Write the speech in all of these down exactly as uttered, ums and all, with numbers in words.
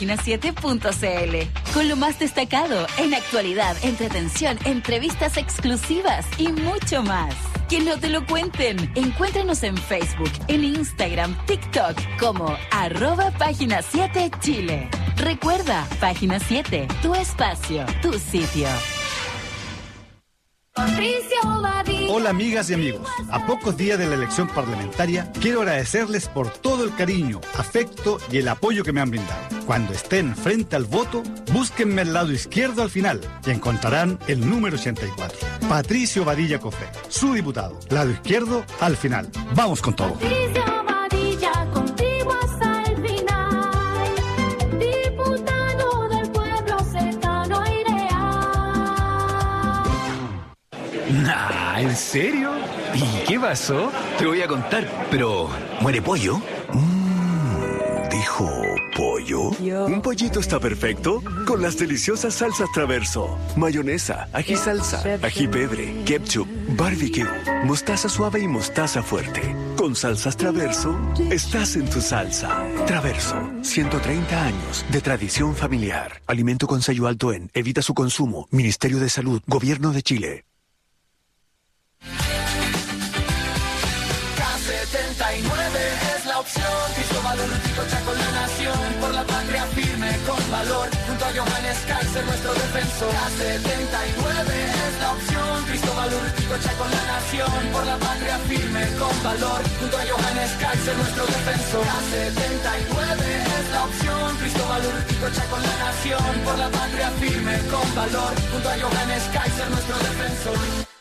página siete punto c l, con lo más destacado en actualidad, entretención, entrevistas exclusivas y mucho más. Que no te lo cuenten. Encuéntranos en Facebook, en Instagram, TikTok como arroba página siete Chile. Recuerda, página siete, tu espacio, tu sitio. Hola amigas y amigos, a pocos días de la elección parlamentaria quiero agradecerles por todo el cariño, afecto y el apoyo que me han brindado. Cuando estén frente al voto, búsquenme al lado izquierdo al final y encontrarán el número ochenta y cuatro. Patricio Badilla Cofré, su diputado. Lado izquierdo al final. Vamos con todo. Patricio Badilla, contigo hasta el final. Diputado del pueblo cercano e ideal. Nah, ¿en serio? ¿Y qué pasó? Te voy a contar, pero ¿muere pollo? Mmm, dijo pollo. Yo. Un pollito está perfecto con las deliciosas salsas Traverso. Mayonesa, ají salsa, ají pebre, ketchup, barbecue, mostaza suave y mostaza fuerte. Con salsas Traverso, estás en tu salsa. Traverso, ciento treinta años de tradición familiar. Alimento con sello alto en. Evita su consumo. Ministerio de Salud, Gobierno de Chile. K setenta y nueve es la opción. Cristóbal Urrutico Chaco, la nación. Por la patria firme con valor. Junto a Johannes Kaiser, nuestro defensor. K setenta y nueve es la opción. Cristóbal Urrutico Chaco, la nación. Por la patria firme con valor. Junto a Johannes Kaiser, nuestro defensor. K setenta y nueve es la opción. Cristóbal Urrutico Chaco, la nación. Por la patria firme con valor. Junto a Johannes Kaiser, nuestro defensor.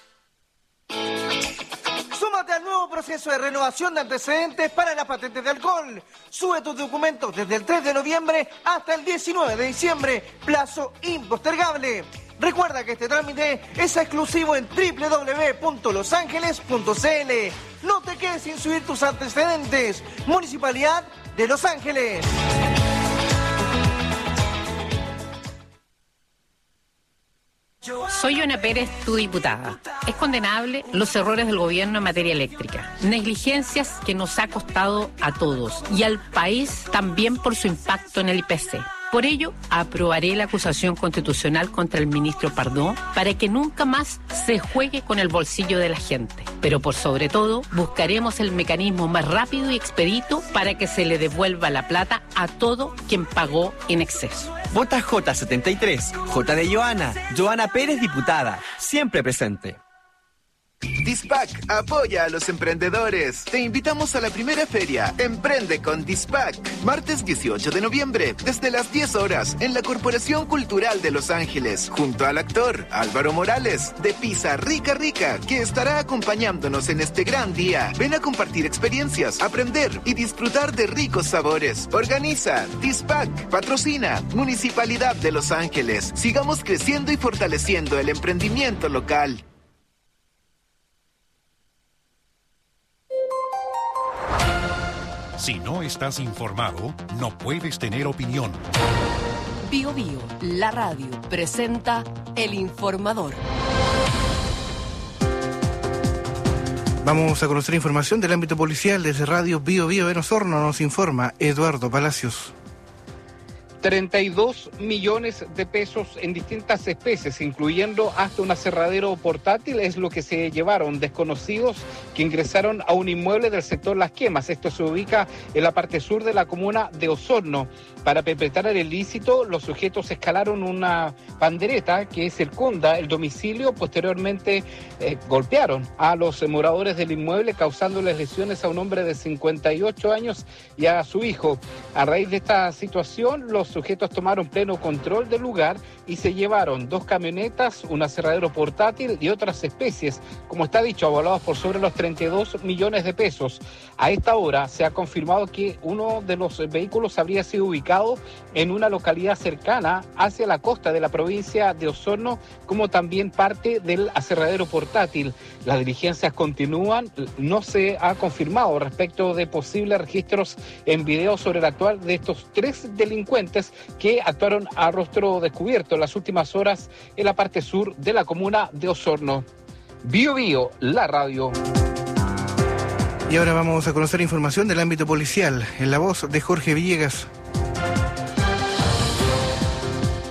Súmate al nuevo proceso de renovación de antecedentes para las patentes de alcohol. Sube tus documentos desde el tres de noviembre hasta el diecinueve de diciembre. Plazo impostergable. Recuerda que este trámite es exclusivo en doble u doble u doble u punto los ángeles punto c l. No te quedes sin subir tus antecedentes. Municipalidad de Los Ángeles. Soy Yona Pérez, tu diputada. Es condenable los errores del gobierno en materia eléctrica. Negligencias que nos ha costado a todos y al país también por su impacto en el I P C. Por ello, aprobaré la acusación constitucional contra el ministro Pardo para que nunca más se juegue con el bolsillo de la gente. Pero por sobre todo, buscaremos el mecanismo más rápido y expedito para que se le devuelva la plata a todo quien pagó en exceso. Vota J setenta y tres, J de Joana, Joana Pérez, diputada, siempre presente. Dispac apoya a los emprendedores. Te invitamos a la primera feria Emprende con Dispac, martes dieciocho de noviembre, desde las diez horas, en la Corporación Cultural de Los Ángeles, junto al actor Álvaro Morales, de Pizza Rica Rica, que estará acompañándonos en este gran día. Ven a compartir experiencias, aprender y disfrutar de ricos sabores. Organiza Dispac, patrocina Municipalidad de Los Ángeles. Sigamos creciendo y fortaleciendo el emprendimiento local. Si no estás informado, no puedes tener opinión. Bio Bio, la radio, presenta El Informador. Vamos a conocer información del ámbito policial desde Radio Bio Bio en Osorno. Nos informa Eduardo Palacios. treinta y dos millones de pesos en distintas especies, incluyendo hasta un aserradero portátil, es lo que se llevaron desconocidos que ingresaron a un inmueble del sector Las Quemas. Esto se ubica en la parte sur de la comuna de Osorno. Para perpetrar el ilícito, los sujetos escalaron una pandereta que circunda el domicilio. Posteriormente eh, golpearon a los moradores del inmueble, causándoles lesiones a un hombre de cincuenta y ocho años y a su hijo. A raíz de esta situación, los sujetos tomaron pleno control del lugar y se llevaron dos camionetas, un aserradero portátil y otras especies, como está dicho, avalados por sobre los treinta y dos millones de pesos. A esta hora se ha confirmado que uno de los vehículos habría sido ubicado en una localidad cercana hacia la costa de la provincia de Osorno, como también parte del aserradero portátil. Las diligencias continúan, no se ha confirmado respecto de posibles registros en video sobre el actuar de estos tres delincuentes que actuaron a rostro descubierto en las últimas horas en la parte sur de la comuna de Osorno. Bio Bio, la radio. Y ahora vamos a conocer información del ámbito policial en la voz de Jorge Villegas.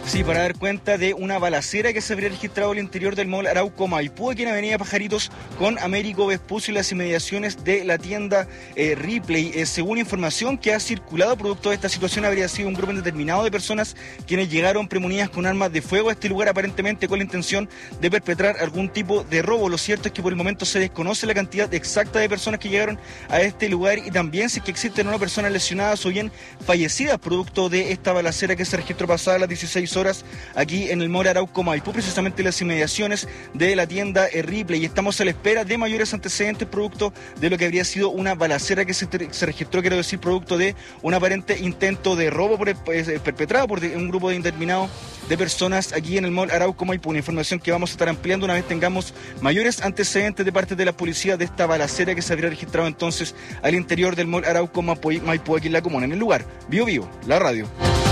Sí, para dar cuenta de una balacera que se habría registrado al interior del mall Arauco Maipú, aquí en Avenida Pajaritos, con Américo Vespucio y las inmediaciones de la tienda eh, Ripley. Eh, según información que ha circulado producto de esta situación, habría sido un grupo indeterminado de personas quienes llegaron premunidas con armas de fuego a este lugar, aparentemente con la intención de perpetrar algún tipo de robo. Lo cierto es que por el momento se desconoce la cantidad exacta de personas que llegaron a este lugar y también si es que existen o no personas lesionadas o bien fallecidas producto de esta balacera que se registró pasada las dieciséis horas aquí en el mall Arauco Maipú, precisamente en las inmediaciones de la tienda Ripley, y estamos a la espera de mayores antecedentes producto de lo que habría sido una balacera que se, se registró, quiero decir, producto de un aparente intento de robo por, eh, perpetrado por un grupo de indeterminado de personas aquí en el mall Arauco Maipú. Una información que vamos a estar ampliando una vez tengamos mayores antecedentes de parte de la policía de esta balacera que se habría registrado entonces al interior del mall Arauco Maipú, aquí en la comuna, en el lugar. Bio Bio, la radio.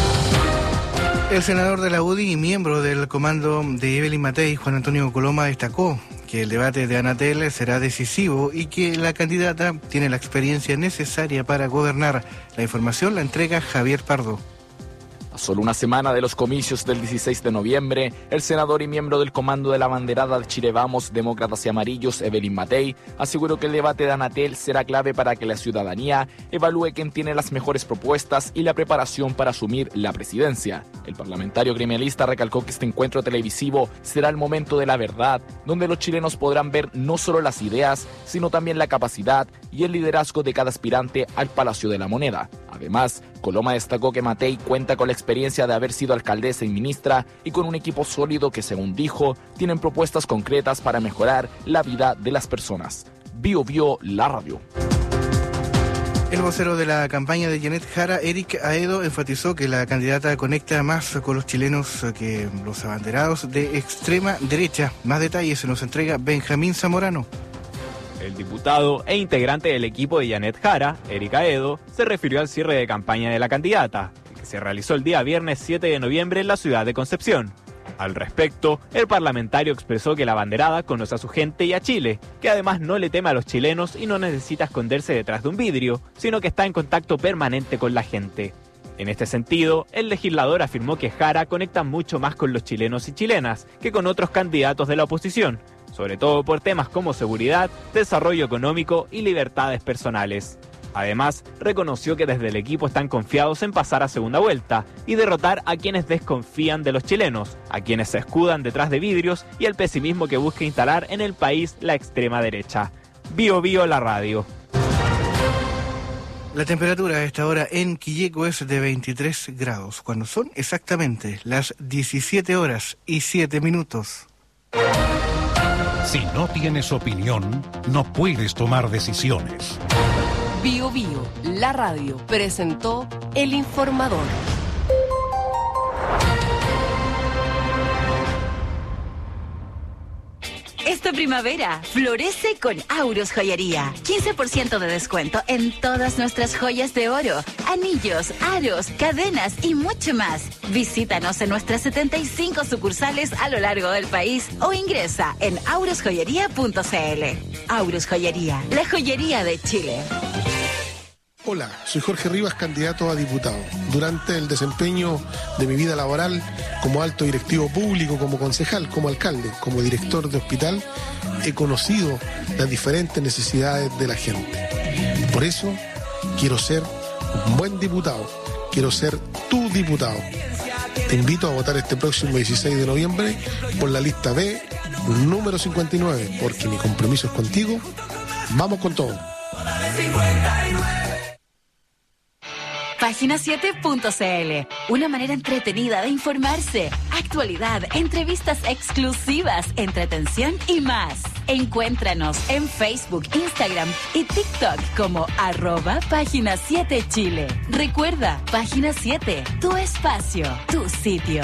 El senador de la U D I y miembro del comando de Evelyn Matei, Juan Antonio Coloma, destacó que el debate de Anatel será decisivo y que la candidata tiene la experiencia necesaria para gobernar. La información la entrega Javier Pardo. A solo una semana de los comicios del dieciséis de noviembre, el senador y miembro del comando de la banderada de Chile Vamos, Demócratas y Amarillos, Evelyn Matei, aseguró que el debate de Anatel será clave para que la ciudadanía evalúe quién tiene las mejores propuestas y la preparación para asumir la presidencia. El parlamentario gremialista recalcó que este encuentro televisivo será el momento de la verdad, donde los chilenos podrán ver no solo las ideas, sino también la capacidad y el liderazgo de cada aspirante al Palacio de la Moneda. Además, Coloma destacó que Matei cuenta con la experiencia de haber sido alcaldesa y ministra y con un equipo sólido que, según dijo, tienen propuestas concretas para mejorar la vida de las personas. Bio Bio, la radio. El vocero de la campaña de Janet Jara, Eric Aedo, enfatizó que la candidata conecta más con los chilenos que los abanderados de extrema derecha. Más detalles se nos entrega Benjamín Zamorano. El diputado e integrante del equipo de Janet Jara, Eric Aedo, se refirió al cierre de campaña de la candidata, el que se realizó el día viernes siete de noviembre en la ciudad de Concepción. Al respecto, el parlamentario expresó que la abanderada conoce a su gente y a Chile, que además no le teme a los chilenos y no necesita esconderse detrás de un vidrio, sino que está en contacto permanente con la gente. En este sentido, el legislador afirmó que Jara conecta mucho más con los chilenos y chilenas que con otros candidatos de la oposición, sobre todo por temas como seguridad, desarrollo económico y libertades personales. Además, reconoció que desde el equipo están confiados en pasar a segunda vuelta y derrotar a quienes desconfían de los chilenos, a quienes se escudan detrás de vidrios y el pesimismo que busca instalar en el país la extrema derecha. Bio Bio, la radio. La temperatura a esta hora en Quilleco es de veintitrés grados, cuando son exactamente las diecisiete horas y siete minutos. Si no tienes opinión, no puedes tomar decisiones. Bio Bio, la radio, presentó El Informador. Esta primavera florece con Aurus Joyería. quince por ciento de descuento en todas nuestras joyas de oro, anillos, aros, cadenas y mucho más. Visítanos en nuestras setenta y cinco sucursales a lo largo del país o ingresa en aurus joyería punto c l. Aurus Joyería, la joyería de Chile. Hola, soy Jorge Rivas, candidato a diputado. Durante el desempeño de mi vida laboral como alto directivo público, como concejal, como alcalde, como director de hospital, he conocido las diferentes necesidades de la gente. Por eso quiero ser un buen diputado, quiero ser tu diputado. Te invito a votar este próximo dieciséis de noviembre por la lista B, número cincuenta y nueve, porque mi compromiso es contigo. Vamos con todo. Página siete punto c l, una manera entretenida de informarse, actualidad, entrevistas exclusivas, entretención y más. Encuéntranos en Facebook, Instagram y TikTok como arroba Página siete Chile. Recuerda, Página siete, tu espacio, tu sitio.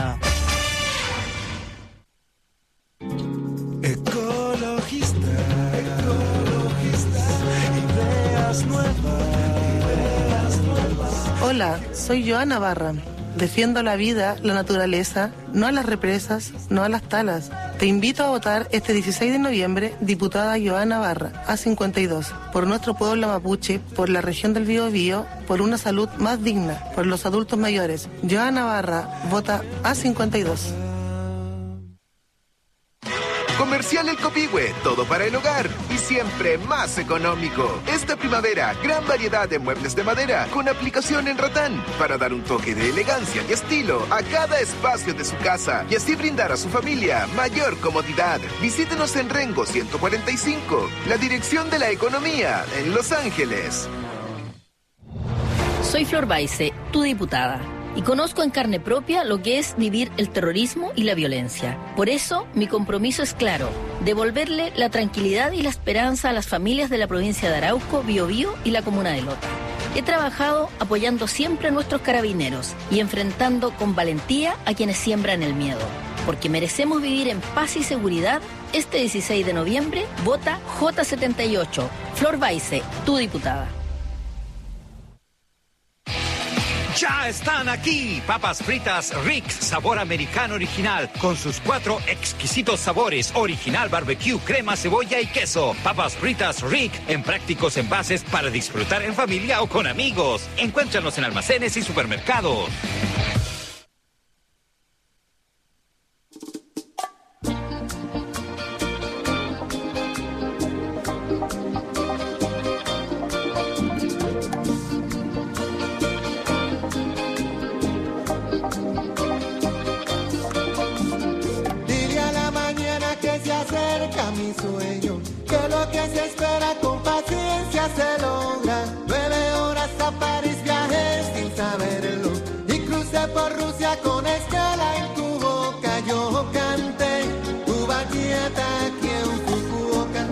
Ecologista, ecologista, ideas nuevas. Hola, soy Joana Barra. Defiendo la vida, la naturaleza, no a las represas, no a las talas. Te invito a votar este dieciséis de noviembre, diputada Joana Barra, A cincuenta y dos, por nuestro pueblo mapuche, por la región del Biobío, por una salud más digna, por los adultos mayores. Joana Barra, vota A cincuenta y dos. Comercial El Copihue, todo para el hogar y siempre más económico. Esta primavera, gran variedad de muebles de madera con aplicación en ratán para dar un toque de elegancia y estilo a cada espacio de su casa y así brindar a su familia mayor comodidad. Visítenos en Rengo ciento cuarenta y cinco, la dirección de la economía en Los Ángeles. Soy Flor Baise, tu diputada. Y conozco en carne propia lo que es vivir el terrorismo y la violencia. Por eso, mi compromiso es claro, devolverle la tranquilidad y la esperanza a las familias de la provincia de Arauco, Biobío y la comuna de Lota. He trabajado apoyando siempre a nuestros carabineros y enfrentando con valentía a quienes siembran el miedo. Porque merecemos vivir en paz y seguridad. Este dieciséis de noviembre, vota J setenta y ocho. Flor Baise, tu diputada. Ya están aquí, papas fritas Rick, sabor americano original, con sus cuatro exquisitos sabores, original, barbecue, crema, cebolla y queso. Papas fritas Rick, en prácticos envases para disfrutar en familia o con amigos. Encuéntranos en almacenes y supermercados. Se logra nueve horas a París, viajé sin saberlo y crucé por Rusia con escala en tu boca. Yo canté tu bachata aquí en Fukuoka.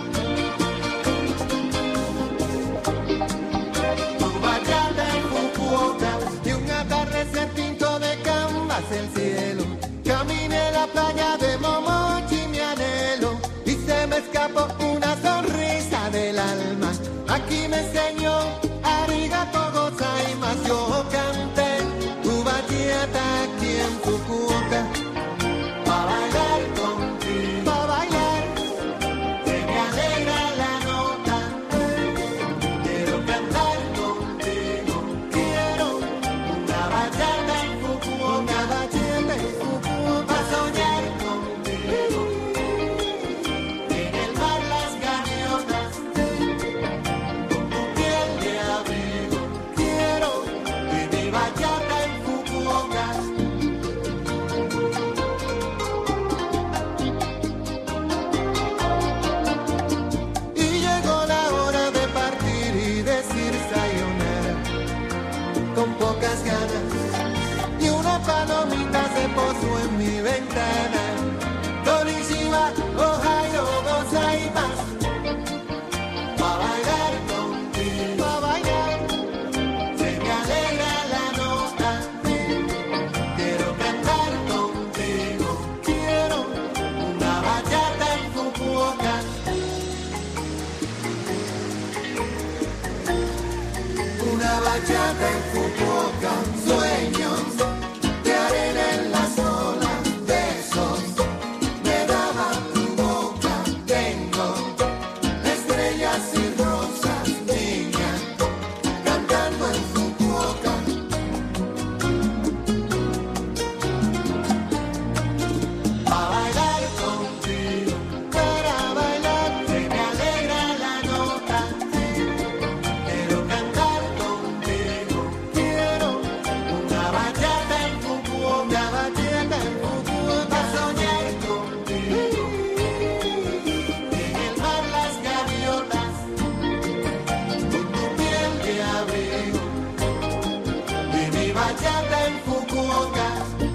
Tu bachata en Fukuoka y un atardecer pinto de canvas el cielo. Caminé la playa de Momochi, mi anhelo, y se me escapó una sonrisa del alma. Aquí me enseñó arigato gozaimasu. Yo canté tu bachata aquí en Fukuoka. Pa' bailar contigo, pa' bailar, se me alegra la nota. Quiero cantar contigo, quiero una bachata en Fukuoka, una bachata en Fukuoka. Pa' soñar contigo, en el mar las gaviotas. Con pocas ganas y una palomita se posó en mi ventana. Konnichiwa, Ohio, gozaimasu. Pa' bailar contigo, pa' bailar, se me alegra la nota. Quiero cantar contigo, quiero una bachata en Fukuoka. Una bachata en Fukuoka, sueños de arena en las olas, besos me daba tu boca. Tengo estrellas y rosas, niña, cantando en Fukuoka. A bailar contigo, para bailar, se me alegra la nota. Quiero cantar contigo, quiero una bachata en Fukuoka, una bachata en Fukuoka, para soñar contigo. En el mar las gaviotas, con tu piel de abrigo, y mi bachata en Fukuoka.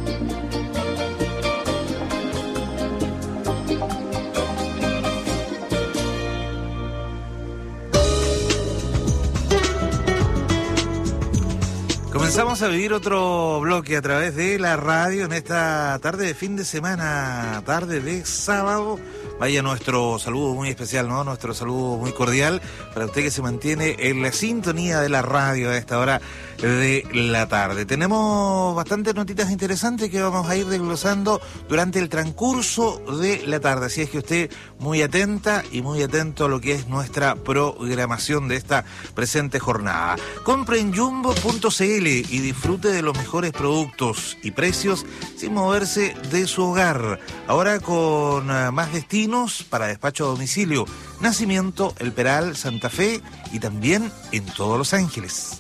Comenzamos a vivir otro bloque a través de la radio en esta tarde de fin de semana, tarde de sábado. Vaya nuestro saludo muy especial, ¿no? Nuestro saludo muy cordial para usted que se mantiene en la sintonía de la radio a esta hora de la tarde. Tenemos bastantes notitas interesantes que vamos a ir desglosando durante el transcurso de la tarde, así es que usted muy atenta y muy atento a lo que es nuestra programación de esta presente jornada. Compre en jumbo punto c l y disfrute de los mejores productos y precios sin moverse de su hogar. Ahora con más destinos para despacho a domicilio: Nacimiento, El Peral, Santa Fe y también en todos Los Ángeles.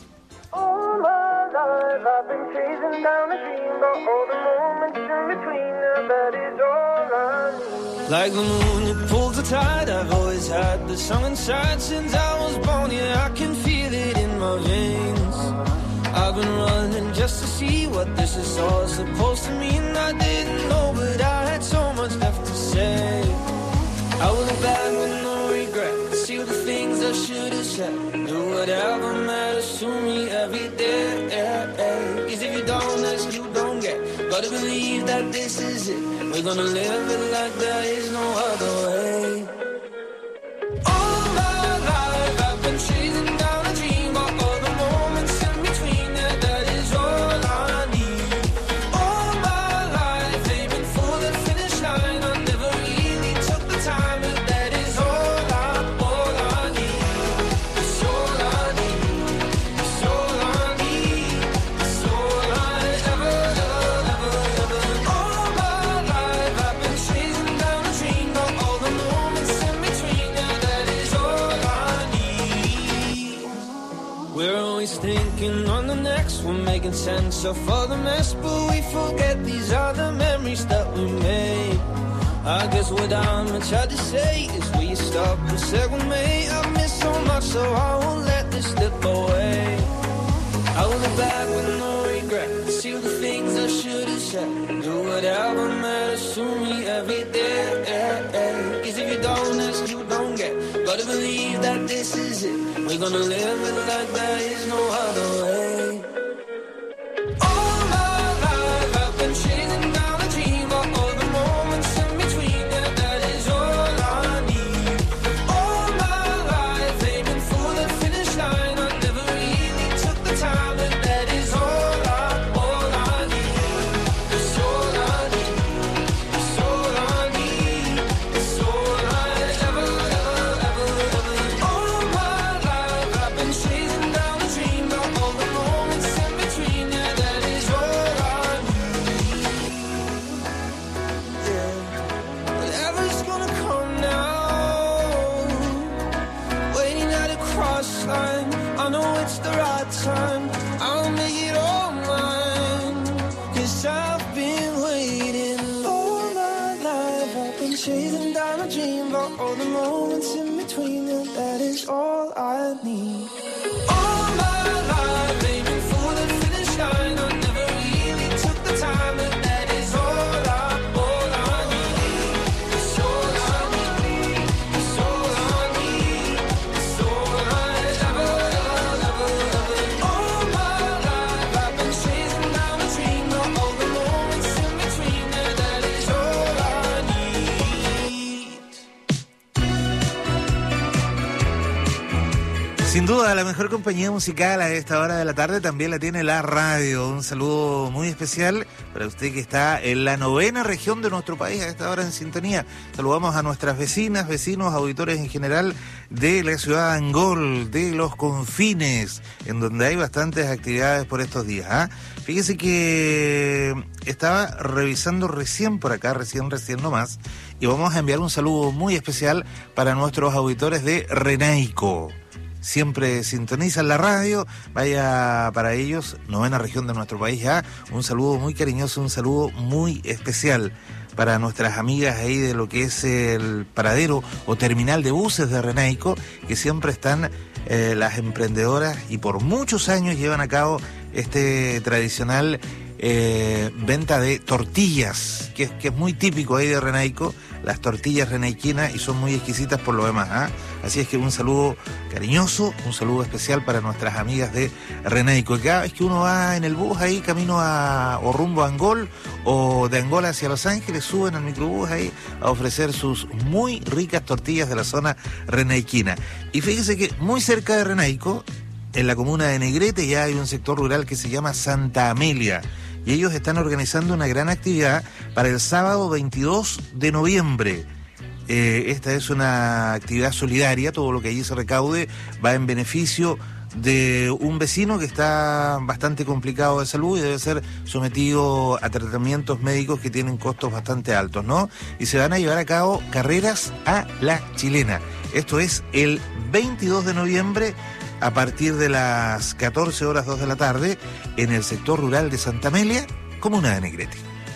Like the moon, it pulls the tide. I've always had the song inside since I was born. Yeah, I can feel it in my veins. I've been running just to see what this is all supposed to mean. I didn't know, but I had so much left to say. I will look back with no regret, see the things I should have said, do whatever matters to me every day. Cause if you don't ask, you don't get. Gotta believe that this is it. We're gonna live it like there is no other way. All my life I've been chasing down a dream, but all the moments in between, yeah, that is all I need. All my life aiming for the finish line, I never really took the time, but that is all I, all I need. It's all I need. It's all I need. It's all I ever, ever, ever, ever. All my life I've been chasing down a dream, but all the moments in between, yeah, that is all I need. We're always thinking on the next one, making sense of all the mess, but we forget these are the memories that we made. I guess what I'm trying to say is, will you stop and say with me? I've missed so much, so I won't let this slip away. I will look back with no regret, see the things I should have said, do whatever matters to me every day. Cause if you don't ask, you don't get. Gotta believe that this is it. We're gonna live it like there is no other way. All my life I've been chasing down a dream, but all the moments in between, yeah, that is all I need. All my life aiming for the finish line, I never really took the time, but that is all I, all I need. It's all I need. It's all I need. It's all I ever, ever, ever, ever. All my life I've been chasing down a dream, but all the moments in between, yeah, that is all I need. Yeah. Whatever's gonna come now, waiting at a cross line. I know it's the right time. I'll make it all mine. Cause I've been waiting all my life. I've been chasing down a dream, but all the moments in between, yeah, that is all I need. All my life aiming for the finish line, I never really took the time, but that is all I, all I need. It's all I need. It's all I need. It's all I ever, ever, ever, ever. All my life I've been chasing down a dream, but all the moments in between, yeah, that is all I need. Sin duda, la mejor compañía musical a esta hora de la tarde también la tiene la radio. Un saludo muy especial para usted que está en la novena región de nuestro país a esta hora en sintonía. Saludamos a nuestras vecinas, vecinos, auditores en general de la ciudad de Angol, de los confines, en donde hay bastantes actividades por estos días, ¿ah? Fíjese que estaba revisando recién por acá, recién, recién nomás, y vamos a enviar un saludo muy especial para nuestros auditores de Renaico. Siempre sintonizan la radio, vaya para ellos, novena región de nuestro país ya, un saludo muy cariñoso, un saludo muy especial para nuestras amigas ahí de lo que es el paradero o terminal de buses de Renaico, que siempre están eh, las emprendedoras y por muchos años llevan a cabo este tradicional eh, venta de tortillas, que, que es muy típico ahí de Renaico, las tortillas renaiquinas, y son muy exquisitas por lo demás, ¿eh? Así es que un saludo cariñoso, un saludo especial para nuestras amigas de Renaico. Y cada vez que uno va en el bus ahí camino a o rumbo a Angol o de Angol hacia Los Ángeles, suben al microbús ahí a ofrecer sus muy ricas tortillas de la zona renaiquina. Y fíjese que muy cerca de Renaico en la comuna de Negrete ya hay un sector rural que se llama Santa Amelia y ellos están organizando una gran actividad para el sábado veintidós de noviembre. Eh, esta es una actividad solidaria, todo lo que allí se recaude va en beneficio de un vecino que está bastante complicado de salud y debe ser sometido a tratamientos médicos que tienen costos bastante altos, ¿no? Y se van a llevar a cabo carreras a la chilena. Esto es el veintidós de noviembre a partir de las catorce horas dos de la tarde en el sector rural de Santa Amelia, comuna de Negrete.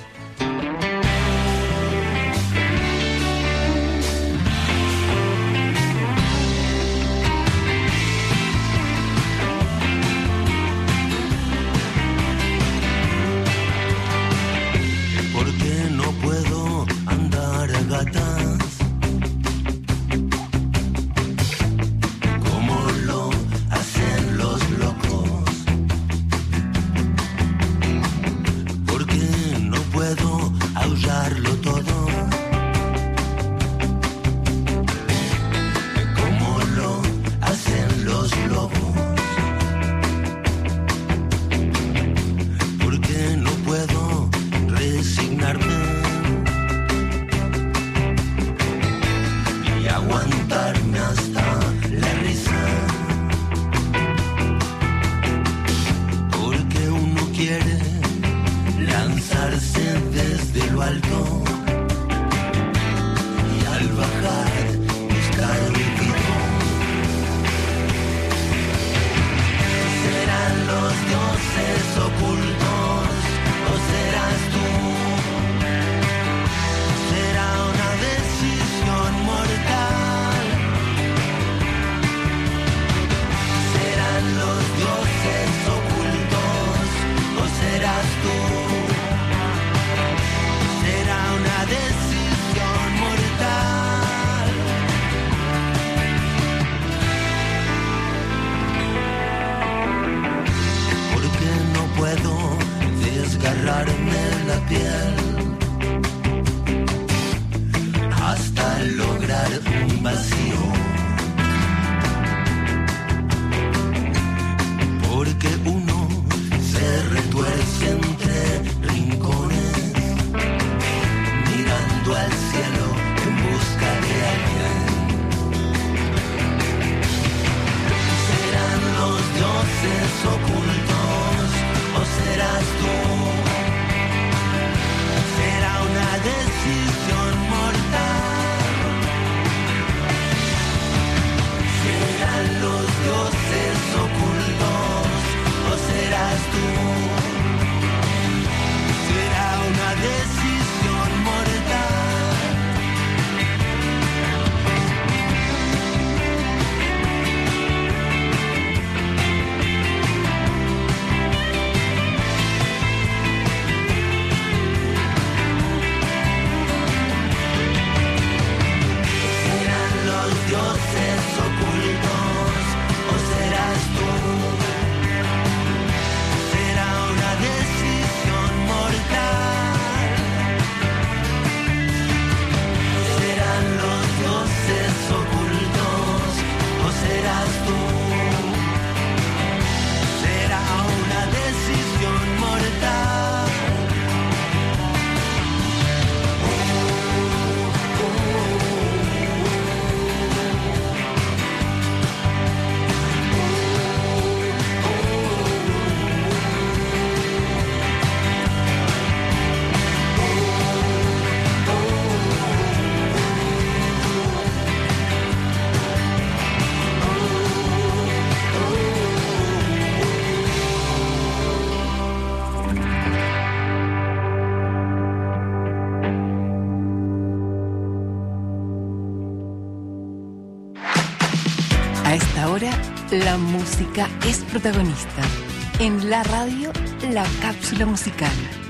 La música es protagonista. En la radio, la cápsula musical.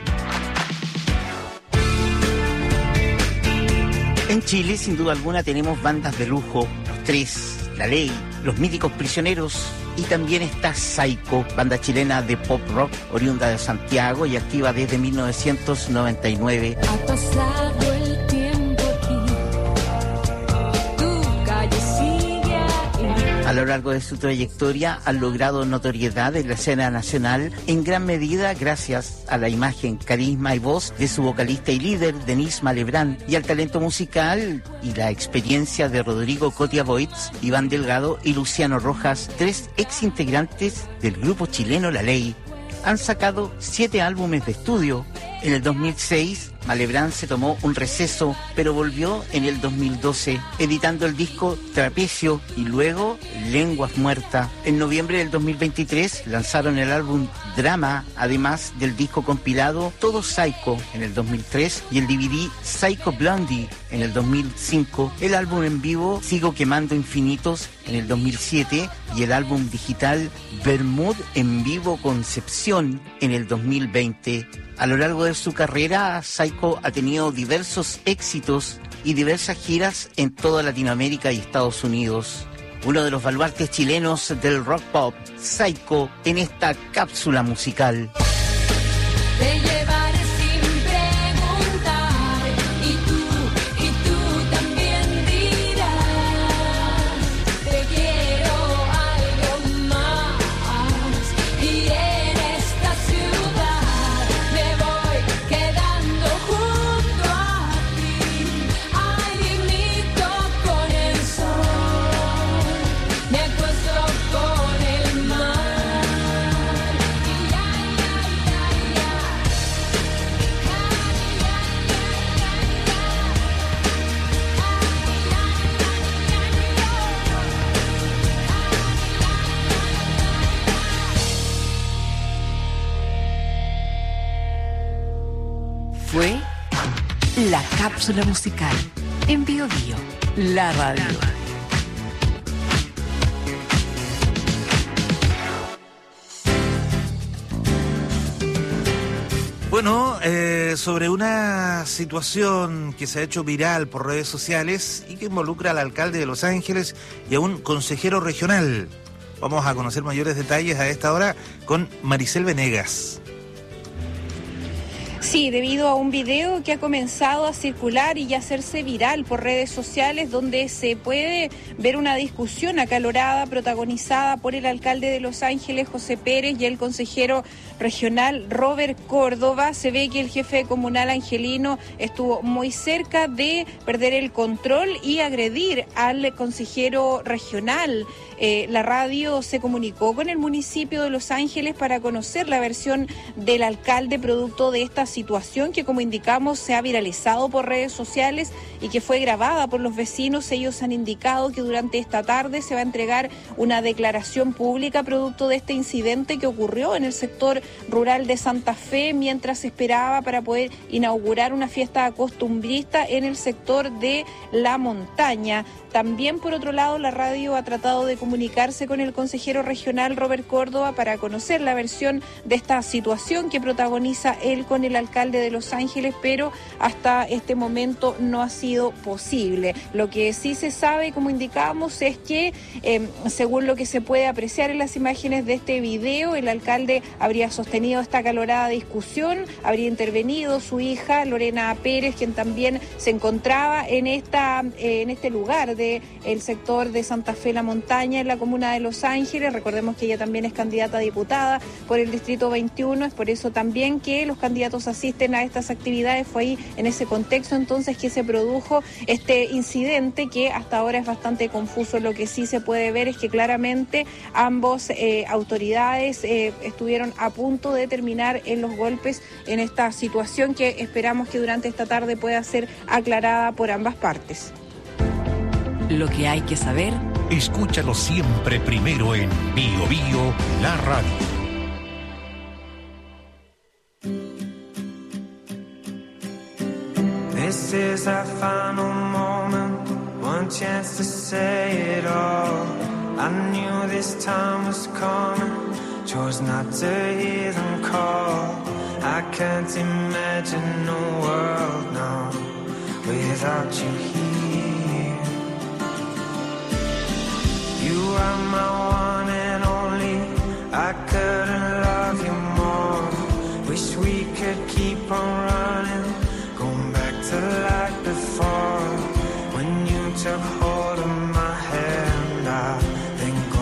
En Chile, sin duda alguna, tenemos bandas de lujo, Los Tres, La Ley, Los Míticos Prisioneros y también está Psycho, banda chilena de pop rock oriunda de Santiago y activa desde mil novecientos noventa y nueve. Ha pasado el tiempo aquí, tu calle sigue ahí. lo largo de su trayectoria han logrado notoriedad en la escena nacional, en gran medida gracias a la imagen, carisma y voz de su vocalista y líder, Denise Malebrán, y al talento musical y la experiencia de Rodrigo Cotia Boitz, Iván Delgado y Luciano Rojas, tres ex integrantes del grupo chileno La Ley. Han sacado siete álbumes de estudio. En el dos mil seis, Malebrán se tomó un receso, pero volvió en el dos mil doce, editando el disco Trapecio y luego Lenguas Muertas. En noviembre del dos mil veintitrés lanzaron el álbum Drama, además del disco compilado Todo Psycho en el dos mil tres y el D V D Psycho Blondie en el dos mil cinco, el álbum en vivo Sigo Quemando Infinitos en el dos mil siete y el álbum digital Bermud en vivo Concepción en el dos mil veinte. A lo largo de su carrera, Psycho ha tenido diversos éxitos y diversas giras en toda Latinoamérica y Estados Unidos. Uno de los baluartes chilenos del rock pop, Psycho, en esta cápsula musical. Te llevaré sin preguntar y tú, y tú también dirás, te quiero algo más y en esta ciudad me voy quedando junto a ti. Ay, limito con el sol, me acuesto con el mar. Fue la cápsula musical en Bio Bio, la radio. Bueno, eh, sobre una situación que se ha hecho viral por redes sociales y que involucra al alcalde de Los Ángeles y a un consejero regional. Vamos a conocer mayores detalles a esta hora con Maricel Venegas. Sí, debido a un video que ha comenzado a circular y a hacerse viral por redes sociales, donde se puede ver una discusión acalorada protagonizada por el alcalde de Los Ángeles, José Pérez, y el consejero regional Robert Córdoba. Se ve que el jefe comunal angelino estuvo muy cerca de perder el control y agredir al consejero regional. Eh, la radio se comunicó con el municipio de Los Ángeles para conocer la versión del alcalde producto de esta situación que, como indicamos, se ha viralizado por redes sociales y que fue grabada por los vecinos. Ellos han indicado que durante esta tarde se va a entregar una declaración pública producto de este incidente que ocurrió en el sector rural de Santa Fe mientras se esperaba para poder inaugurar una fiesta costumbrista en el sector de La Montaña. También, por otro lado, la radio ha tratado de comunicarse con el consejero regional Robert Córdoba para conocer la versión de esta situación que protagoniza él con el alcalde de Los Ángeles, pero hasta este momento no ha sido posible. Lo que sí se sabe, como indicamos, es que eh, según lo que se puede apreciar en las imágenes de este video, el alcalde habría sostenido esta acalorada discusión, habría intervenido su hija Lorena Pérez, quien también se encontraba en esta eh, en este lugar de el sector de Santa Fe La Montaña en la comuna de Los Ángeles. Recordemos que ella también es candidata a diputada por el distrito veintiuno, es por eso también que los candidatos asisten a estas actividades. Fue ahí, en ese contexto entonces, que se produjo este incidente que hasta ahora es bastante confuso. Lo que sí se puede ver es que claramente ambos eh, autoridades eh, estuvieron a punto de terminar en los golpes en esta situación que esperamos que durante esta tarde pueda ser aclarada por ambas partes. Lo que hay que saber. Escúchalo siempre primero en Bio Bio, la radio. This is our final moment, one chance to say it all. I knew this time was coming, chose not to hear them call. I can't imagine a world now without you here. You are my one and only, I couldn't love you more. Wish we could keep on running, going back to like before. When you took hold of my hand, I then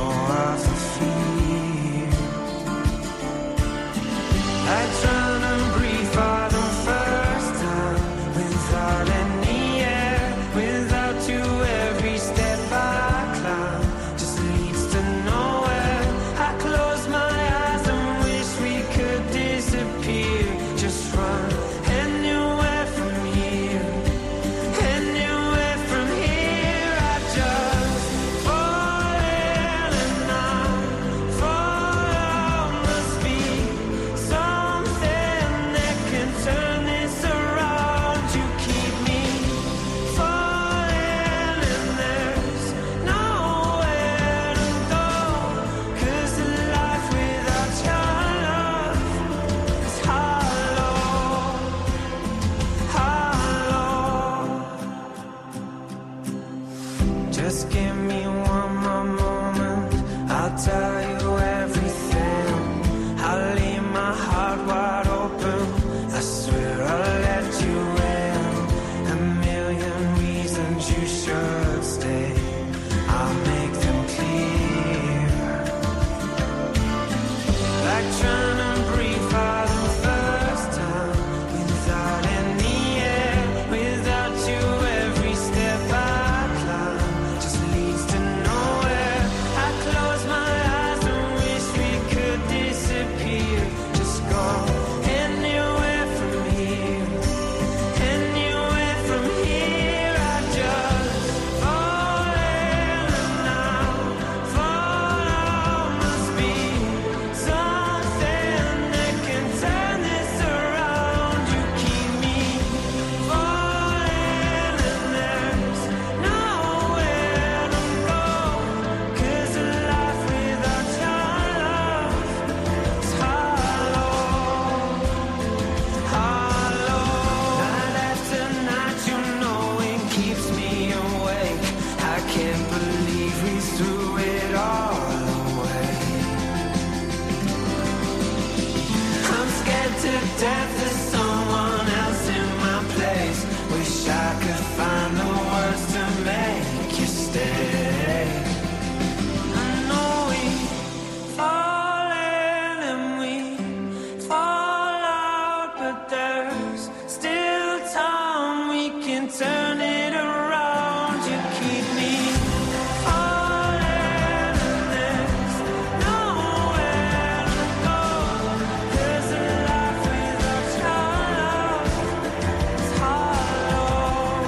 but there's still time. We can turn it around. You keep me falling, and there's nowhere to go. There's a life without your love. It's hollow,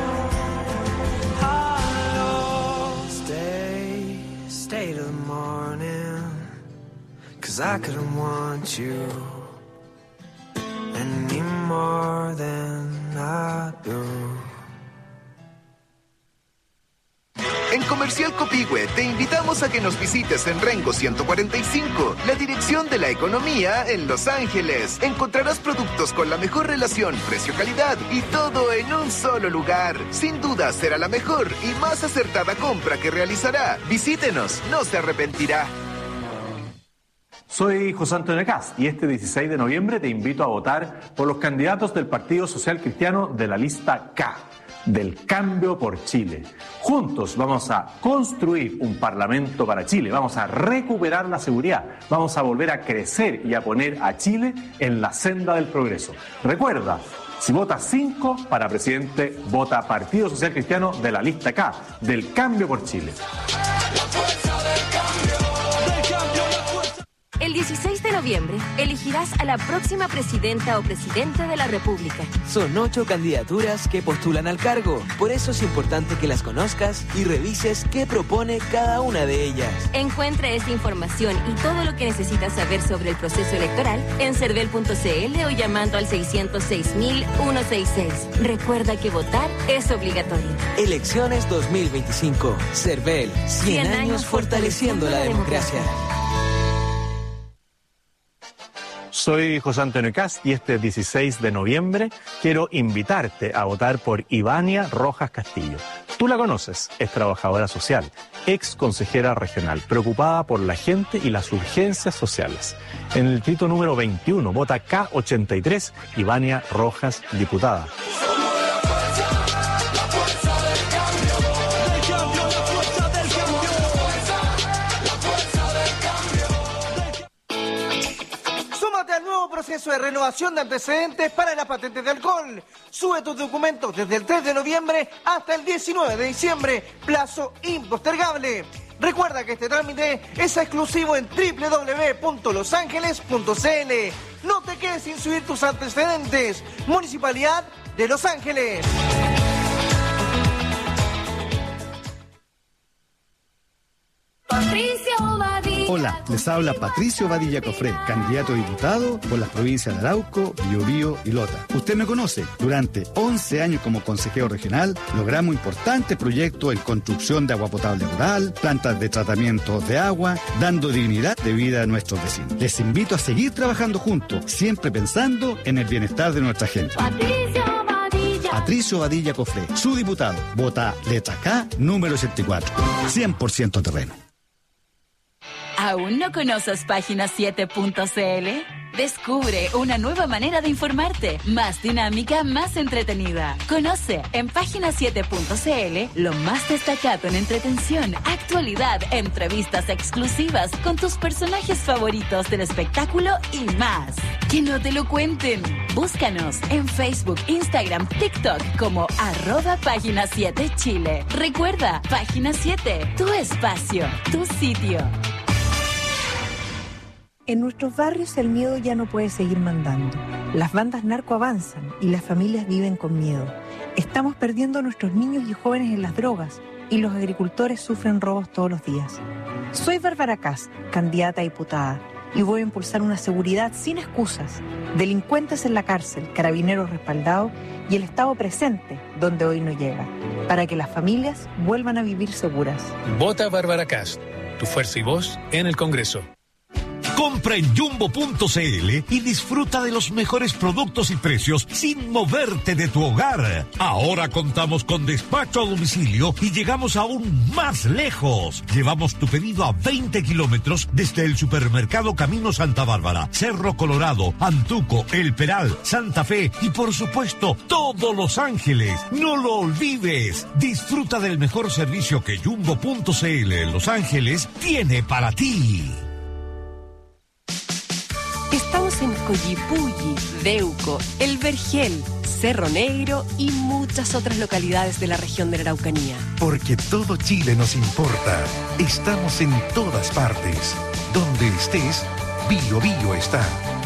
hollow. Stay, stay till the morning, 'cause I couldn't want you any more than I do. En Comercial Copihue te invitamos a que nos visites en Rengo ciento cuarenta y cinco, la dirección de la economía en Los Ángeles. Encontrarás productos con la mejor relación precio-calidad y todo en un solo lugar. Sin duda será la mejor y más acertada compra que realizará. Visítenos, no se arrepentirá. Soy José Antonio Cast y este dieciséis de noviembre te invito a votar por los candidatos del Partido Social Cristiano de la lista K, del Cambio por Chile. Juntos vamos a construir un Parlamento para Chile, vamos a recuperar la seguridad, vamos a volver a crecer y a poner a Chile en la senda del progreso. Recuerda, si votas cinco para presidente, vota Partido Social Cristiano de la lista K, del Cambio por Chile. El dieciséis de noviembre elegirás a la próxima presidenta o presidente de la República. Son ocho candidaturas que postulan al cargo. Por eso es importante que las conozcas y revises qué propone cada una de ellas. Encuentra esta información y todo lo que necesitas saber sobre el proceso electoral en cervel punto c l o llamando al seiscientos seis mil ciento sesenta y seis. Recuerda que votar es obligatorio. Elecciones dos mil veinticinco. Cervel. cien años fortaleciendo la democracia. Soy José Antonio Cast y este dieciséis de noviembre quiero invitarte a votar por Ivania Rojas Castillo. Tú la conoces, es trabajadora social, ex consejera regional, preocupada por la gente y las urgencias sociales. En el distrito número veintiuno, vota K ochenta y tres, Ivania Rojas, diputada. Proceso de renovación de antecedentes para las patentes de alcohol. Sube tus documentos desde el tres de noviembre hasta el diecinueve de diciembre. Plazo impostergable. Recuerda que este trámite es exclusivo en doble u doble u doble u punto los ángeles punto c l. No te quedes sin subir tus antecedentes. Municipalidad de Los Ángeles. Hola, les habla Patricio Badilla Cofré, candidato a diputado por las provincias de Arauco, Biobío y Lota. Usted me conoce, durante once años como consejero regional logramos importantes proyectos en construcción de agua potable rural, plantas de tratamiento de agua, dando dignidad de vida a nuestros vecinos. Les invito a seguir trabajando juntos, siempre pensando en el bienestar de nuestra gente. Patricio Badilla. Patricio Badilla Cofré, su diputado. Vota letra K, número ochenta y cuatro. cien por ciento terreno. ¿Aún no conoces página siete punto c l? Descubre una nueva manera de informarte, más dinámica, más entretenida. Conoce en página siete punto c l lo más destacado en entretención, actualidad, entrevistas exclusivas con tus personajes favoritos del espectáculo y más. Que no te lo cuenten. Búscanos en Facebook, Instagram, TikTok como arroba página siete Chile. Recuerda, página siete, tu espacio, tu sitio. En nuestros barrios el miedo ya no puede seguir mandando. Las bandas narco avanzan y las familias viven con miedo. Estamos perdiendo a nuestros niños y jóvenes en las drogas y los agricultores sufren robos todos los días. Soy Bárbara Cast, candidata a diputada, y voy a impulsar una seguridad sin excusas, delincuentes en la cárcel, carabineros respaldados y el Estado presente donde hoy no llega, para que las familias vuelvan a vivir seguras. Vota Bárbara Cast, tu fuerza y voz en el Congreso. Compra en jumbo punto c l y disfruta de los mejores productos y precios sin moverte de tu hogar. Ahora contamos con despacho a domicilio y llegamos aún más lejos. Llevamos tu pedido a veinte kilómetros desde el supermercado Camino Santa Bárbara, Cerro Colorado, Antuco, El Peral, Santa Fe y por supuesto todo Los Ángeles. No lo olvides. Disfruta del mejor servicio que jumbo punto c l en Los Ángeles tiene para ti. Estamos en Collipulli, Deuco, El Vergel, Cerro Negro y muchas otras localidades de la región de la Araucanía. Porque todo Chile nos importa. Estamos en todas partes. Donde estés, Bio Bio está.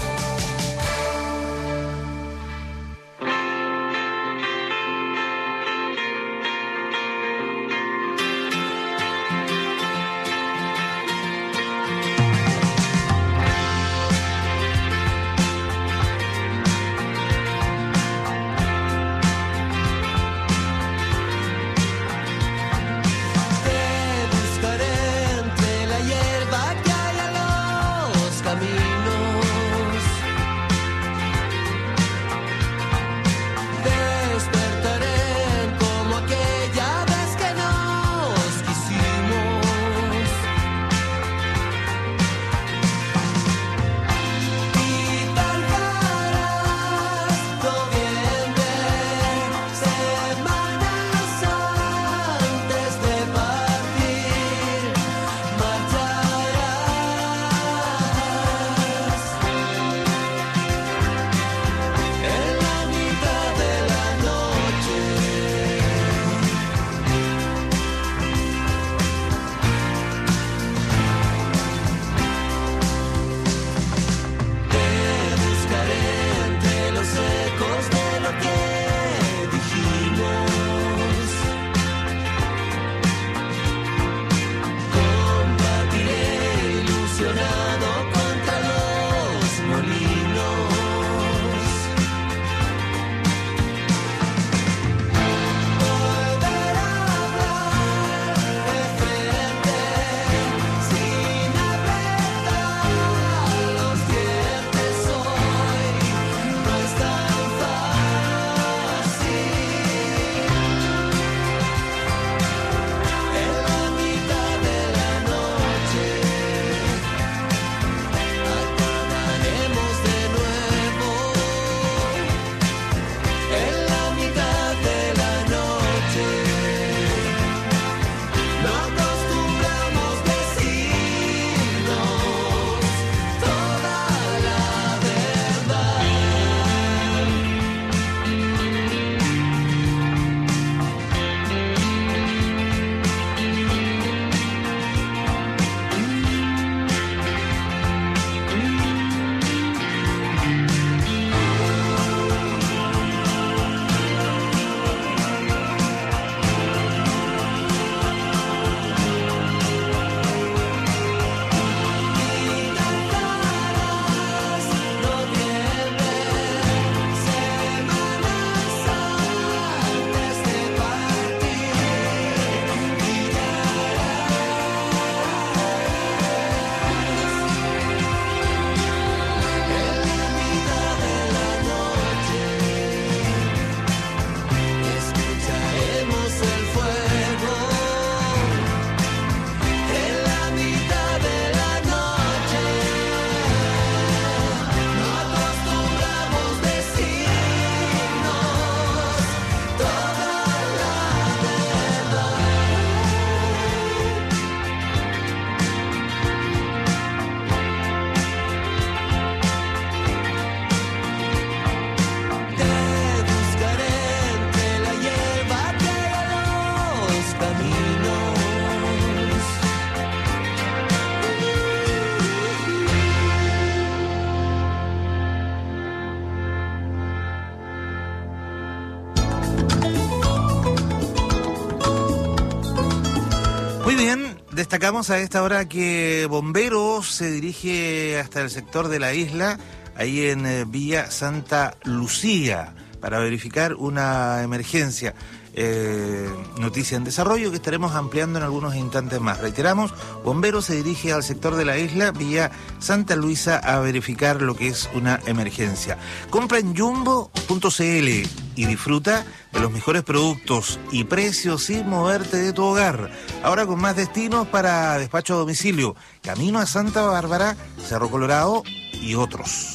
Destacamos a esta hora que Bomberos se dirige hasta el sector de la isla, ahí en eh, Villa Santa Lucía, para verificar una emergencia. Eh, noticia en desarrollo que estaremos ampliando en algunos instantes más. Reiteramos, Bomberos se dirige al sector de la isla, Villa Santa Luisa, a verificar lo que es una emergencia. Compra en jumbo punto c l y disfruta de los mejores productos y precios sin moverte de tu hogar. Ahora con más destinos para despacho a domicilio, camino a Santa Bárbara, Cerro Colorado y otros.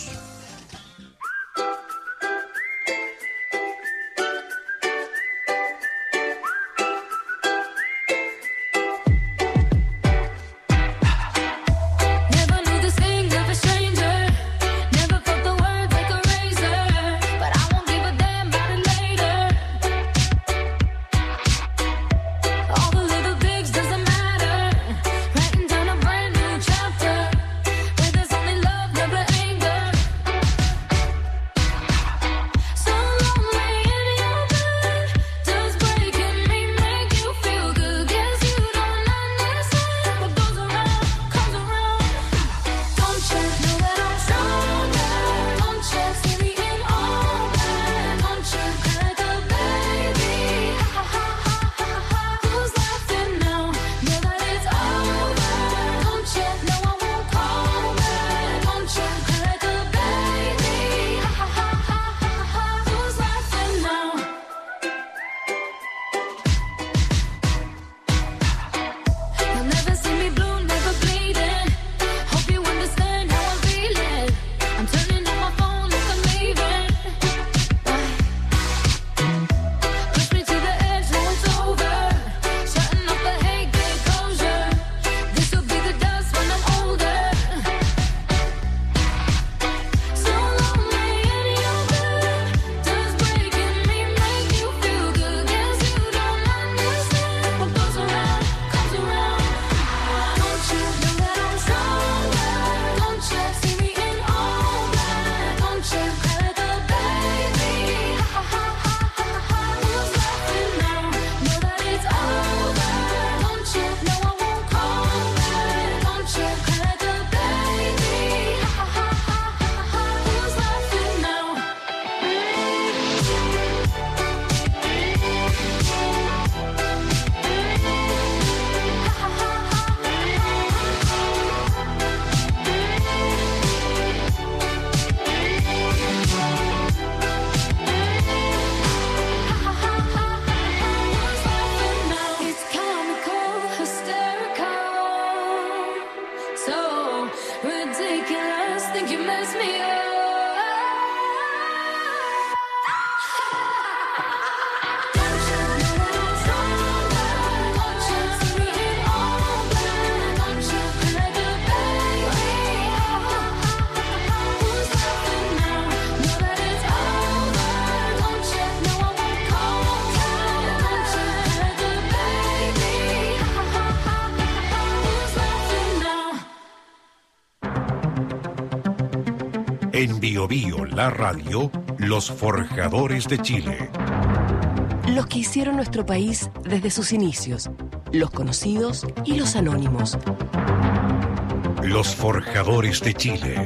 En Bio Bio, la radio, los forjadores de Chile. Los que hicieron nuestro país desde sus inicios, los conocidos y los anónimos. Los forjadores de Chile.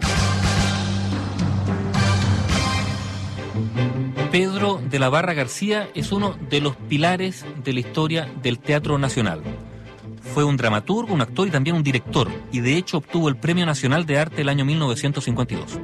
Pedro de la Barra García es uno de los pilares de la historia del Teatro Nacional. Fue un dramaturgo, un actor y también un director, y de hecho obtuvo el Premio Nacional de Arte el año mil novecientos cincuenta y dos.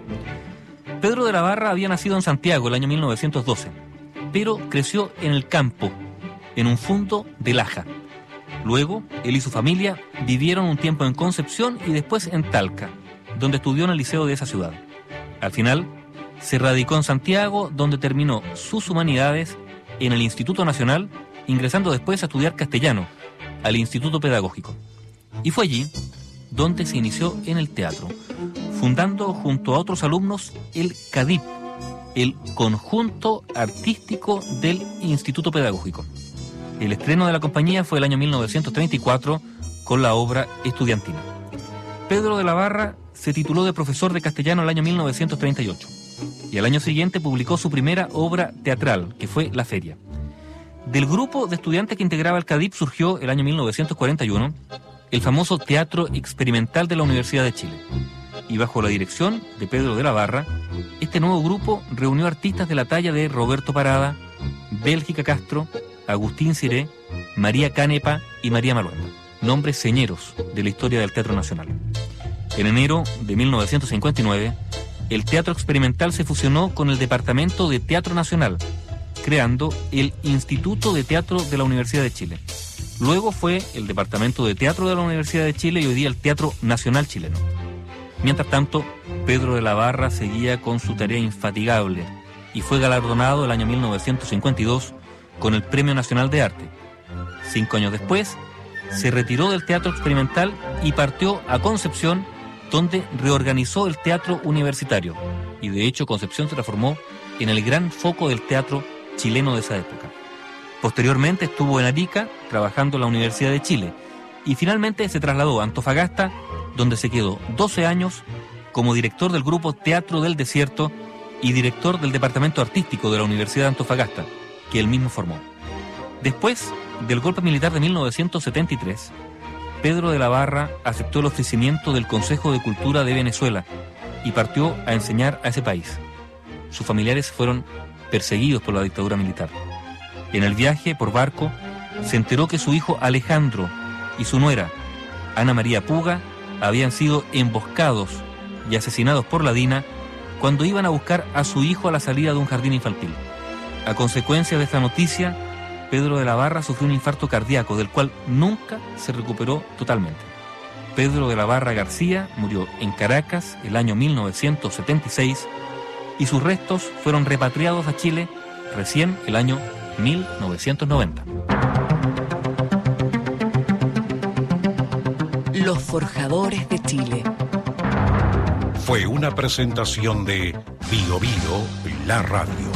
Pedro de la Barra había nacido en Santiago el año mil novecientos doce, pero creció en el campo, en un fundo de Laja. Luego, él y su familia vivieron un tiempo en Concepción y después en Talca, donde estudió en el liceo de esa ciudad. Al final, se radicó en Santiago, donde terminó sus humanidades en el Instituto Nacional, ingresando después a estudiar castellano al Instituto Pedagógico. Y fue allí donde se inició en el teatro, fundando junto a otros alumnos el CADIP, el Conjunto Artístico del Instituto Pedagógico. El estreno de la compañía fue el año mil novecientos treinta y cuatro con la obra estudiantina. Pedro de la Barra se tituló de profesor de castellano el año mil novecientos treinta y ocho y al año siguiente publicó su primera obra teatral, que fue La Feria. Del grupo de estudiantes que integraba el CADIP surgió el año mil novecientos cuarenta y uno el famoso Teatro Experimental de la Universidad de Chile. Y bajo la dirección de Pedro de la Barra, este nuevo grupo reunió artistas de la talla de Roberto Parada, Bélgica Castro, Agustín Ciré, María Canepa y María Maluenda, nombres señeros de la historia del Teatro Nacional. En enero de mil novecientos cincuenta y nueve, el Teatro Experimental se fusionó con el Departamento de Teatro Nacional, creando el Instituto de Teatro de la Universidad de Chile. Luego fue el Departamento de Teatro de la Universidad de Chile y hoy día el Teatro Nacional Chileno. Mientras tanto, Pedro de la Barra seguía con su tarea infatigable y fue galardonado el año mil novecientos cincuenta y dos con el Premio Nacional de Arte. Cinco años después, se retiró del Teatro Experimental y partió a Concepción, donde reorganizó el teatro universitario. Y de hecho, Concepción se transformó en el gran foco del teatro chileno de esa época. Posteriormente estuvo en Arica, trabajando en la Universidad de Chile, y finalmente se trasladó a Antofagasta, donde se quedó doce años como director del grupo Teatro del Desierto y director del Departamento Artístico de la Universidad de Antofagasta, que él mismo formó. Después del golpe militar de mil novecientos setenta y tres, Pedro de la Barra aceptó el ofrecimiento del Consejo de Cultura de Venezuela y partió a enseñar a ese país. Sus familiares fueron perseguidos por la dictadura militar. En el viaje por barco, se enteró que su hijo Alejandro y su nuera, Ana María Puga, habían sido emboscados y asesinados por la DINA cuando iban a buscar a su hijo a la salida de un jardín infantil. A consecuencia de esta noticia, Pedro de la Barra sufrió un infarto cardíaco, del cual nunca se recuperó totalmente. Pedro de la Barra García murió en Caracas el año mil novecientos setenta y seis y sus restos fueron repatriados a Chile recién el año mil novecientos noventa. Los forjadores de Chile. Fue una presentación de Bio Bio, la radio.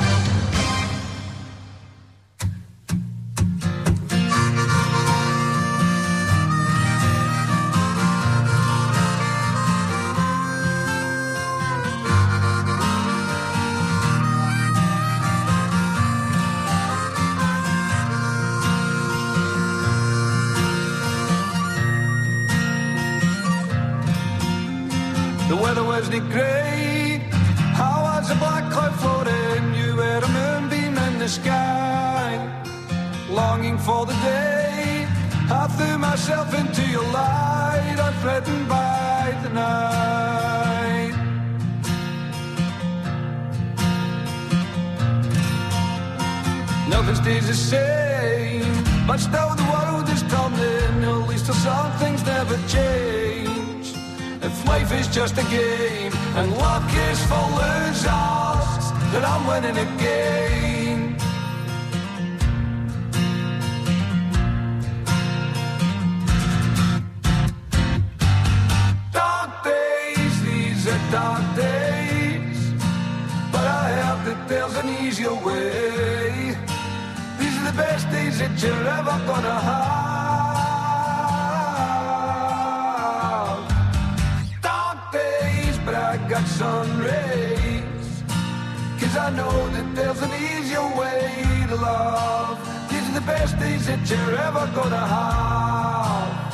The weather wasn't great. I was a black cloud floating. You were a moonbeam in the sky. Longing for the day, I threw myself into your light, unthreatened by the night. Nothing stays the same, but still the world is turning. At least some things never change. If life is just a game and luck is for losers, then I'm winning again. Dark days, these are dark days, but I have that there's an easier way. These are the best days that you're ever gonna have. Got so sun rays. Cause I know that there's an easier way to love. These are the best days that you're ever gonna have.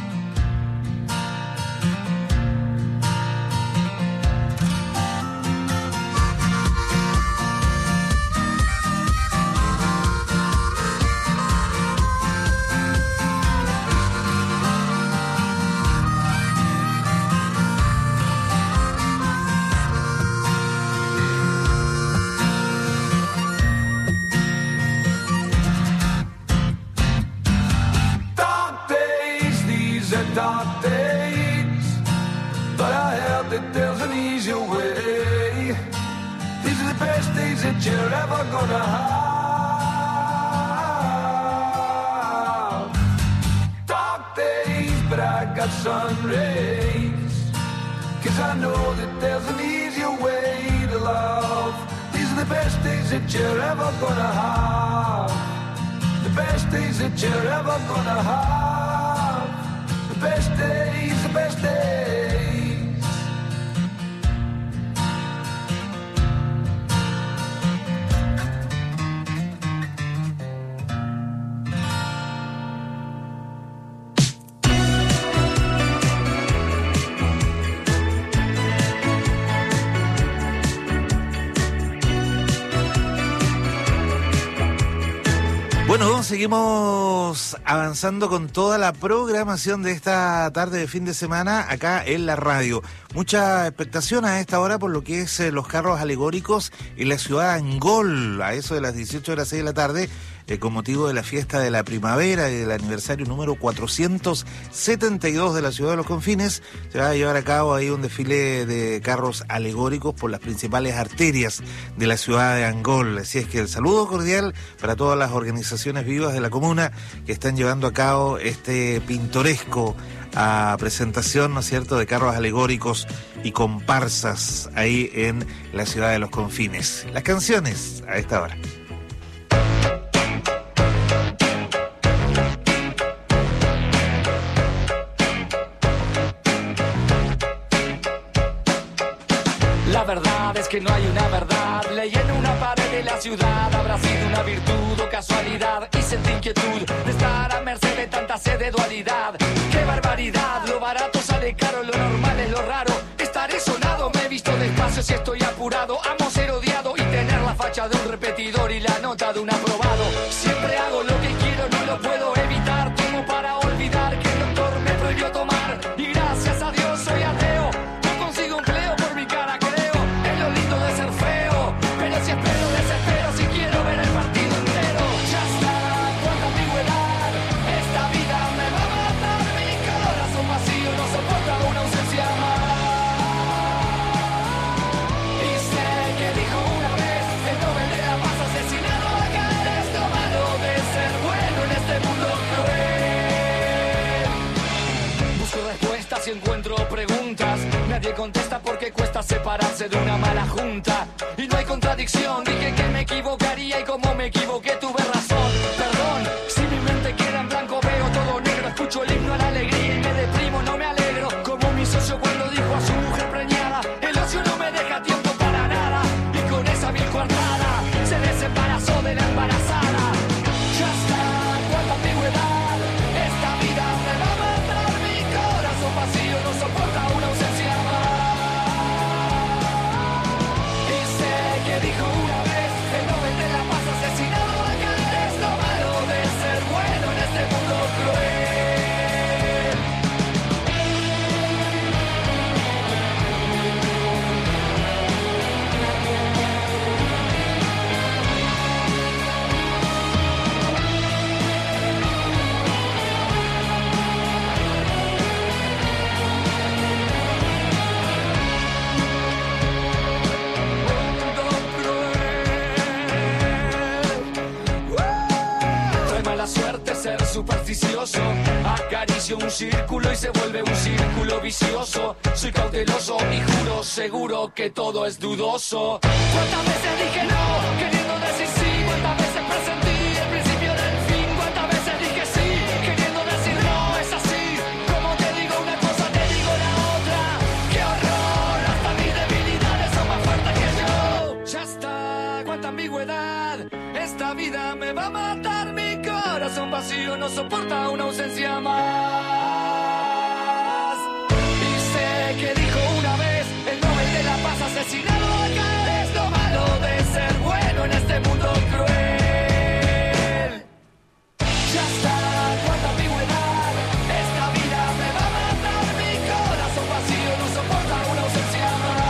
Dark days, but I heard that there's an easier way. These are the best days that you're ever gonna have. Dark days, but I got sun rays. Cause I know that there's an easier way to love. These are the best days that you're ever gonna have. The best days that you're ever gonna have. The best days, the best days. Bueno, seguimos avanzando con toda la programación de esta tarde de fin de semana acá en la radio. Mucha expectación a esta hora por lo que es eh, los carros alegóricos en la ciudad de Angol, a eso de las dieciocho horas seis de la tarde, eh, con motivo de la fiesta de la primavera y del aniversario número cuatrocientos setenta y dos de la ciudad de los Confines. Se va a llevar a cabo ahí un desfile de carros alegóricos por las principales arterias de la ciudad de Angol. Así es que el saludo cordial para todas las organizaciones vivas de la comuna que están llevando a cabo este pintoresco a presentación, ¿no es cierto?, de carros alegóricos y comparsas ahí en la ciudad de los Confines. Las canciones a esta hora. La verdad es que no hay una verdad. Leí en una pared de la ciudad. Habrá sido una virtud o casualidad. Y sentí inquietud de estar a merced de tanta sed de dualidad. ¡Qué barbaridad! Lo barato sale caro, lo normal es lo raro. Estaré sonado, me he visto despacio si estoy apurado. Amo ser odiado y tener la facha de un repetidor y la nota de un aprobado. Siempre hago lo que quiero, no lo puedo evitar. Tomo para olvidar que el doctor me prohibió tomar. Y gracias a Dios soy ateo. No consigo empleo por mi cara, creo. Es lo lindo de ser feo. Pero si espero, desespero si quiero ver el partido entero. Ya está, cuánta ambigüedad. Esta vida me va a matar. Mi corazón vacío no soporta una ausencia más. Y sé que dijo una vez que no vendré la paz asesinado. Acá es lo malo de ser bueno en este mundo cruel. Busco respuestas y encuentro preguntas. Nadie contesta porque cuesta separarse de una mala junta. Y no hay contradicción, dije que me equivocaría y como me equivoqué tuve razón. Perdón, si mi mente queda en blanco veo todo negro. Escucho el himno a la alegría y me deprimo, no me alegro. Como mi socio cuando dijo a su mujer preñada: el ocio no me deja tiempo para nada. Y con esa vil coartada se desembarazó de la embarazada. Ya está, cuánta ambigüedad. Esta vida me va a matar. Mi corazón vacío no soporta una ausencia más. Y sé que dijo una vez que no vendré la paz asesinado. Acá es lo malo de ser bueno en este mundo cruel. Trae mala suerte ser supersticioso. Acaricio un círculo y se vuelve un círculo vicioso. Soy cauteloso y juro seguro que todo es dudoso. ¿Cuántas veces dije no, queriendo decir sí? ¿Cuántas veces presentí el principio del fin? ¿Cuántas veces dije sí, queriendo decir no? Es así, como te digo una cosa te digo la otra. ¡Qué horror! Hasta mis debilidades Esta vida me va a matar, mi corazón vacío no soporta una ausencia más. Y sé que dijo una vez el Nobel de la Paz asesinado acá. Es lo malo de ser bueno en este mundo cruel. Ya está, cuánta ambigüedad. Esta vida me va a matar, mi corazón vacío no soporta una ausencia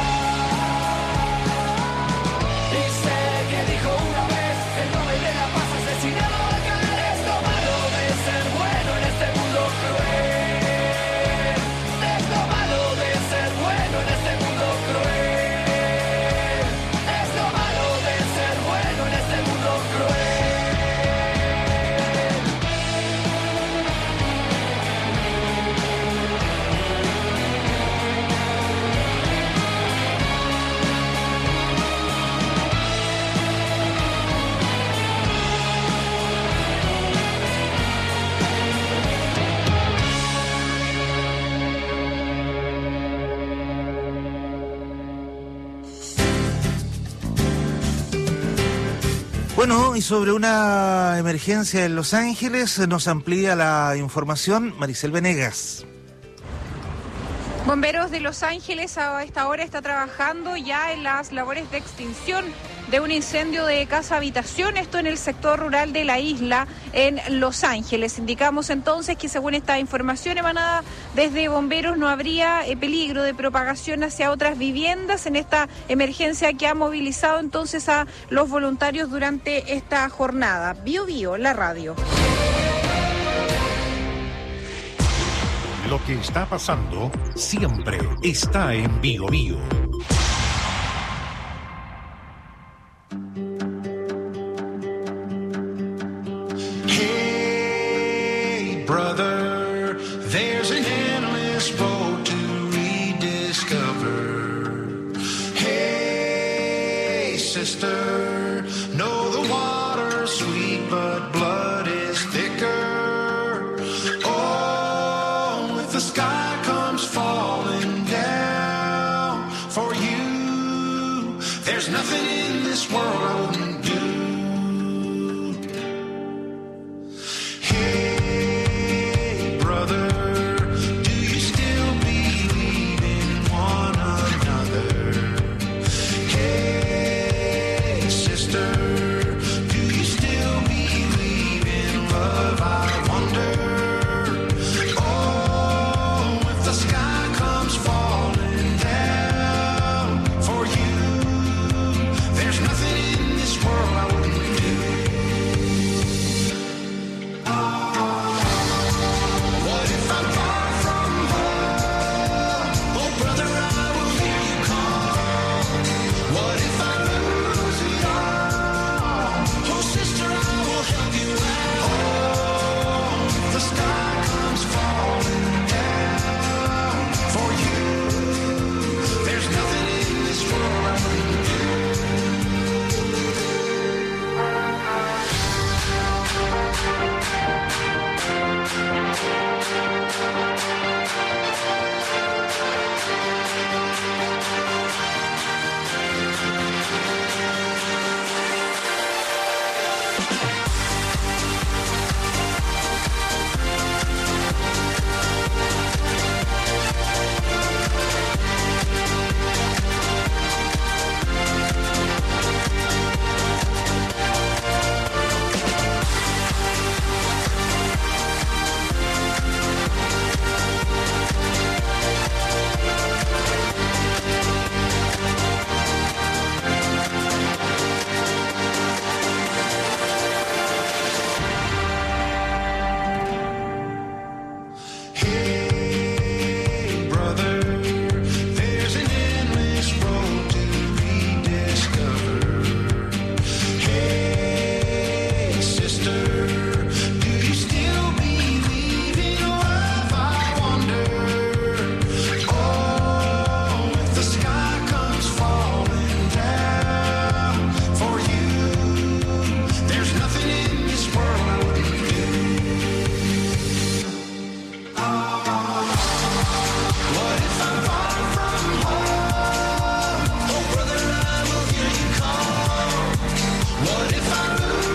más. Y sé que dijo una vez el Nobel de la Paz asesinado acá. Es lo malo de ser bueno en este mundo cruel. Es lo malo de ser bueno en este mundo cruel. Es lo malo de ser bueno en este mundo cruel. Bueno, y sobre una emergencia en Los Ángeles nos amplía la información Maricel Venegas. Bomberos de Los Ángeles a esta hora está trabajando ya en las labores de extinción de un incendio de casa habitación, esto en el sector rural de la isla en Los Ángeles. Indicamos entonces que según esta información emanada desde bomberos no habría eh, peligro de propagación hacia otras viviendas en esta emergencia que ha movilizado entonces a los voluntarios durante esta jornada. Bio Bio, la radio. Lo que está pasando siempre está en Bio Bio.